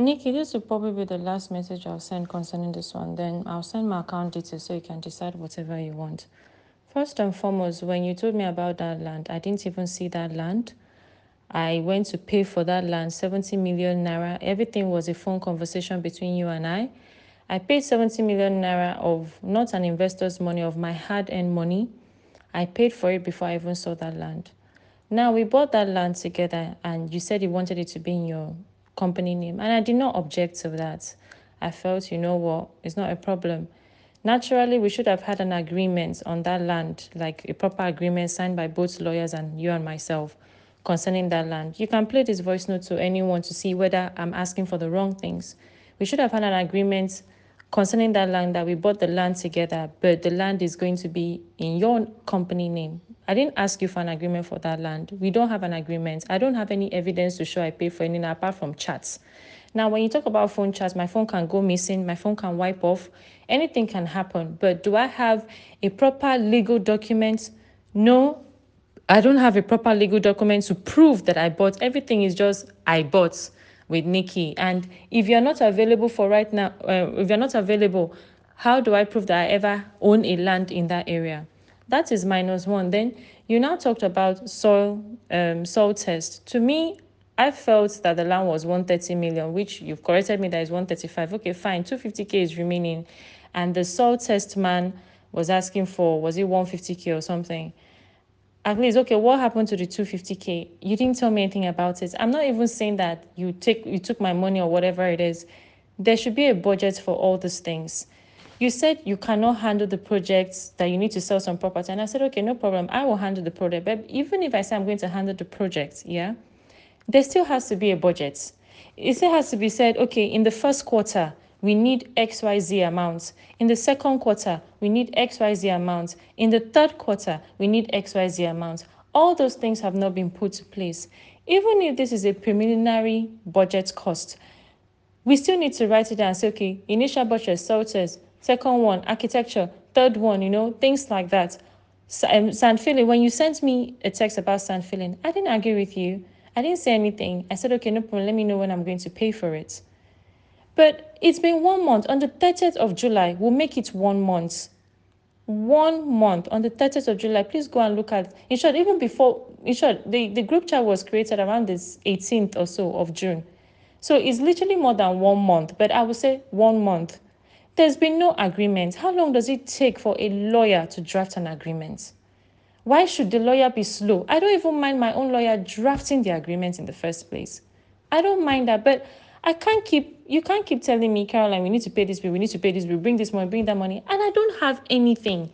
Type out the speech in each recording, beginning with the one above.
Nikki, this will probably be the last message I'll send concerning this one. Then I'll send my account details so you can decide whatever you want. First and foremost, when you told me about that land, I didn't even see that land. I went to pay for that land, 70 million naira. Everything was a phone conversation between you and I. I paid 70 million naira of not an investor's money, of my hard-earned money. I paid for it before I even saw that land. Now, we bought that land together and you said you wanted it to be in your company name. And I did not object to that. I felt, you know what, it's not a problem. Naturally, we should have had an agreement on that land, like a proper agreement signed by both lawyers and you and myself concerning that land. You can play this voice note to anyone to see whether I'm asking for the wrong things. We should have had an agreement concerning that land, that we bought the land together, but the land is going to be in your company name. I didn't ask you for an agreement for that land. We don't have an agreement. I don't have any evidence to show I paid for anything apart from chats. Now, when you talk about phone chats, my phone can go missing, my phone can wipe off, anything can happen. But do I have a proper legal document? No, I don't have a proper legal document to prove that I bought. Everything is just I bought with Nikki. And if you're not available for right now, if you're not available, how do I prove that I ever own a land in that area? That is -1. Then you now talked about soil test. To me, I felt that the land was 130 million, which you've corrected me that is 135. Okay, fine. 250K is remaining. And the soil test man was asking for, was it 150K or something? At least, okay, what happened to the 250K? You didn't tell me anything about it. I'm not even saying that you took my money or whatever it is. There should be a budget for all these things. You said you cannot handle the projects, that you need to sell some property. And I said, okay, no problem. I will handle the project. But even if I say I'm going to handle the project, yeah, there still has to be a budget. It still has to be said, okay, in the first quarter, we need XYZ amount. In the second quarter, we need XYZ amount. In the third quarter, we need XYZ amount. All those things have not been put to place. Even if this is a preliminary budget cost, we still need to write it down and say, okay, initial budget, sorters, second one, architecture, third one, things like that. Sand filling, when you sent me a text about sand filling, I didn't argue with you. I didn't say anything. I said, okay, no problem, let me know when I'm going to pay for it. But it's been 1 month. On the 30th of July, we'll make it 1 month. 1 month. On the 30th of July, please go and look at, in short, even before, in short, the group chat was created around this 18th or so of June. So it's literally more than 1 month, but I would say 1 month. There's been no agreement. How long does it take for a lawyer to draft an agreement? Why should the lawyer be slow? I don't even mind my own lawyer drafting the agreement in the first place. I don't mind that, but you can't keep telling me, Caroline, we need to pay this bill, we need to pay this bill, bring this money, bring that money, and I don't have anything.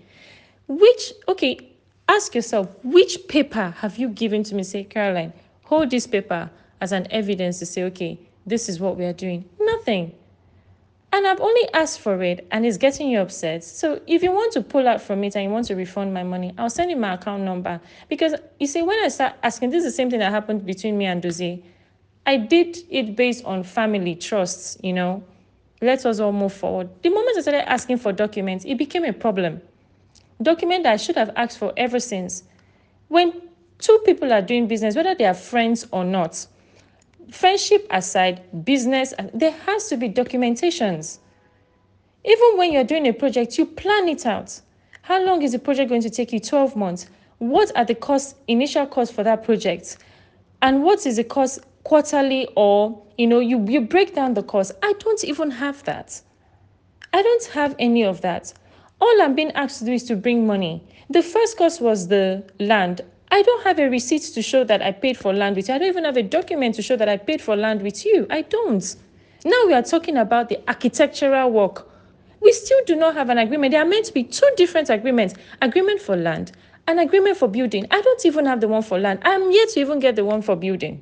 Okay, ask yourself, which paper have you given to me? Say, Caroline, hold this paper as an evidence to say, okay, this is what we are doing. Nothing. And I've only asked for it and it's getting you upset. So if you want to pull out from it and you want to refund my money, I'll send you my account number. Because you see, when I start asking, this is the same thing that happened between me and Dozie. I did it based on family trusts, Let us all move forward. The moment I started asking for documents, it became a problem. Document that I should have asked for ever since. When two people are doing business, whether they are friends or not, friendship aside, business, there has to be documentations. Even when you're doing a project, you plan it out. How long is the project going to take you? 12 months. What are the initial costs for that project? And what is the cost quarterly, or, you break down the cost. I don't even have that. I don't have any of that. All I'm being asked to do is to bring money. The first cost was the land. I don't have a receipt to show that I paid for land with you. I don't even have a document to show that I paid for land with you. I don't. Now we are talking about the architectural work. We still do not have an agreement. There are meant to be two different agreements. Agreement for land and agreement for building. I don't even have the one for land. I'm yet to even get the one for building.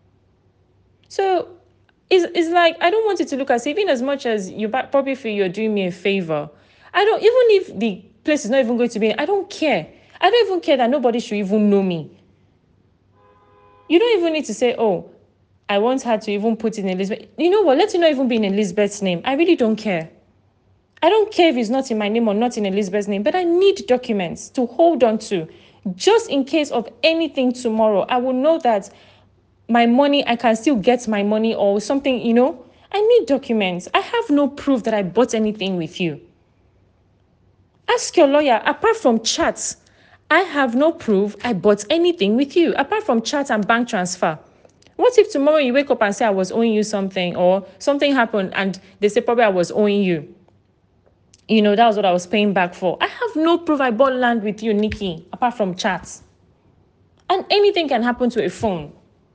So it's like, I don't want it to look as if, in as much as you probably feel you're doing me a favor, even if the place is not even going to be, I don't care. I don't even care that nobody should even know me. You don't even need to say, oh, I want her to even put in Elizabeth. You know what? Let it not even be in Elizabeth's name. I really don't care. I don't care if it's not in my name or not in Elizabeth's name, but I need documents to hold on to. Just in case of anything tomorrow, I will know that my money, I can still get my money or something, I need documents. I have no proof that I bought anything with you. Ask your lawyer. Apart from chats, I have no proof I bought anything with you, apart from chat and bank transfer. What if tomorrow you wake up and say I was owing you something, or something happened and they say probably I was owing you? You know, that was what I was paying back for. I have no proof I bought land with you, Nikki, apart from chats. And anything can happen to a phone.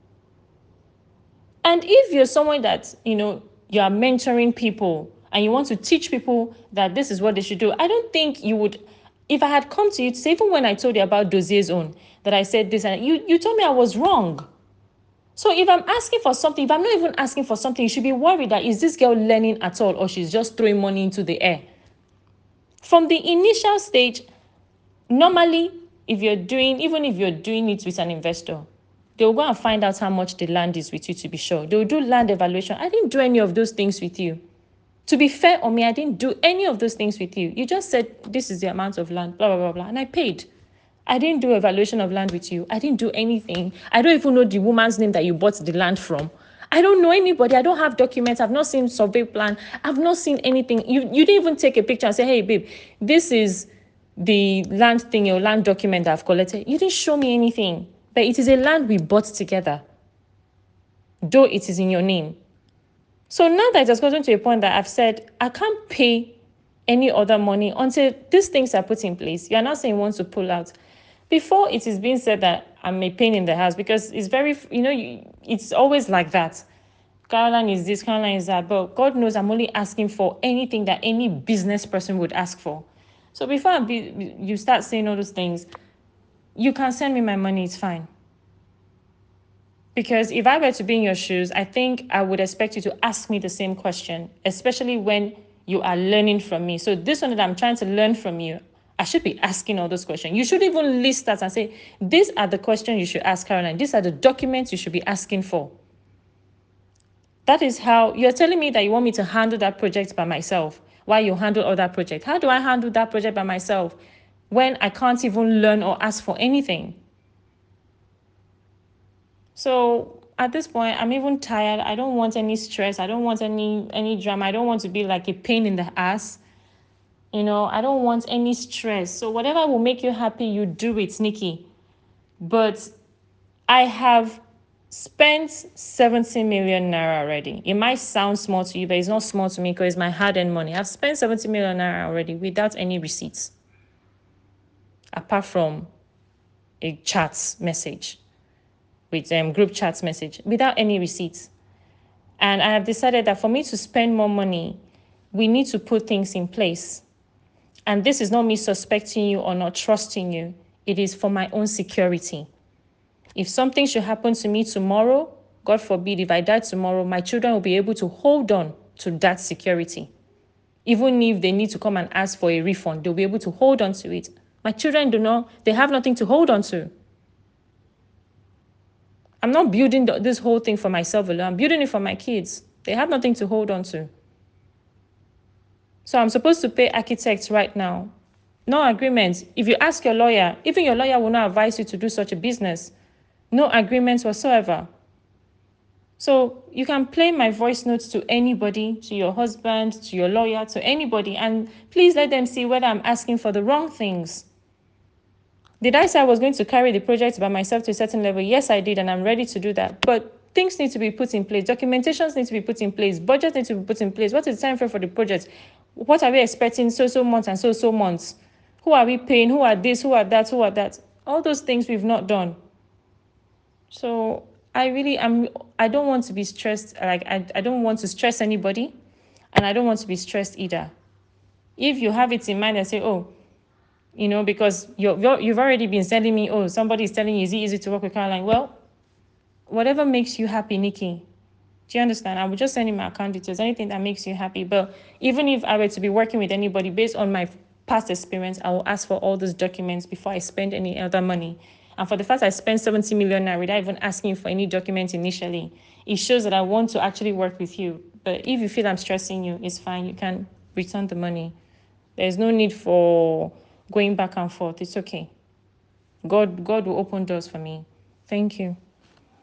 And if you're someone that, you are mentoring people and you want to teach people that this is what they should do, I don't think you would, if I had come to you to say, even when I told you about Dosier's own, that I said this, and you told me I was wrong. So if I'm asking for something, if I'm not even asking for something, you should be worried that, is this girl learning at all, or she's just throwing money into the air? From the initial stage, normally, even if you're doing it with an investor, they'll go and find out how much the land is with you to be sure. They'll do land evaluation. I didn't do any of those things with you. To be fair on me, I didn't do any of those things with you. You just said, this is the amount of land, blah, blah, blah, blah, and I paid. I didn't do evaluation of land with you. I didn't do anything. I don't even know the woman's name that you bought the land from. I don't know anybody. I don't have documents. I've not seen survey plan. I've not seen anything. You didn't even take a picture and say, hey, babe, this is the land thing, your land document that I've collected. You didn't show me anything. But it is a land we bought together, though it is in your name. So now that it has gotten to a point that I've said, I can't pay any other money until these things are put in place. You are now saying you want to pull out. Before it is being said that I'm a pain in the house, because it's very, it's always like that. Caroline is this, Caroline is that. But God knows I'm only asking for anything that any business person would ask for. So before you start saying all those things, you can send me my money, it's fine. Because if I were to be in your shoes, I think I would expect you to ask me the same question, especially when you are learning from me. So this one that I'm trying to learn from you, I should be asking all those questions. You should even list that and say, these are the questions you should ask Caroline. These are the documents you should be asking for. That is how you're telling me that you want me to handle that project by myself while you handle other projects. How do I handle that project by myself when I can't even learn or ask for anything? So at this point, I'm even tired. I don't want any stress. I don't want any drama. I don't want to be like a pain in the ass. I don't want any stress. So whatever will make you happy, you do it, Nikki. But I have spent 70 million naira already. It might sound small to you, but it's not small to me because it's my hard-earned money. I've spent 70 million naira already without any receipts, apart from a chat message, with group chat message, without any receipts. And I have decided that for me to spend more money, we need to put things in place. And this is not me suspecting you or not trusting you. It is for my own security. If something should happen to me tomorrow, God forbid, if I die tomorrow, my children will be able to hold on to that security. Even if they need to come and ask for a refund, they'll be able to hold on to it. My children they have nothing to hold on to. I'm not building this whole thing for myself alone. I'm building it for my kids. They have nothing to hold on to. So I'm supposed to pay architects right now. No agreements. If you ask your lawyer, even your lawyer will not advise you to do such a business. No agreements whatsoever. So you can play my voice notes to anybody, to your husband, to your lawyer, to anybody, and please let them see whether I'm asking for the wrong things. Did I say I was going to carry the project by myself to a certain level? Yes, I did, and I'm ready to do that. But things need to be put in place. Documentations need to be put in place. Budgets need to be put in place. What is the time frame for the project? What are we expecting so months and so months? Who are we paying? Who are this? Who are that? Who are that? All those things we've not done. So I don't want to be stressed. I don't want to stress anybody, and I don't want to be stressed either. If you have it in mind and say, oh, because you've already been sending me, oh, somebody is telling you, is it easy to work with Caroline? Well, whatever makes you happy, Nikki. Do you understand? I will just send you my account details, anything that makes you happy. But even if I were to be working with anybody, based on my past experience, I will ask for all those documents before I spend any other money. And for the fact I spent 70 million naira without even asking for any documents initially, it shows that I want to actually work with you. But if you feel I'm stressing you, it's fine. You can return the money. There's no need for going back and forth. It's okay. God will open doors for me. Thank you.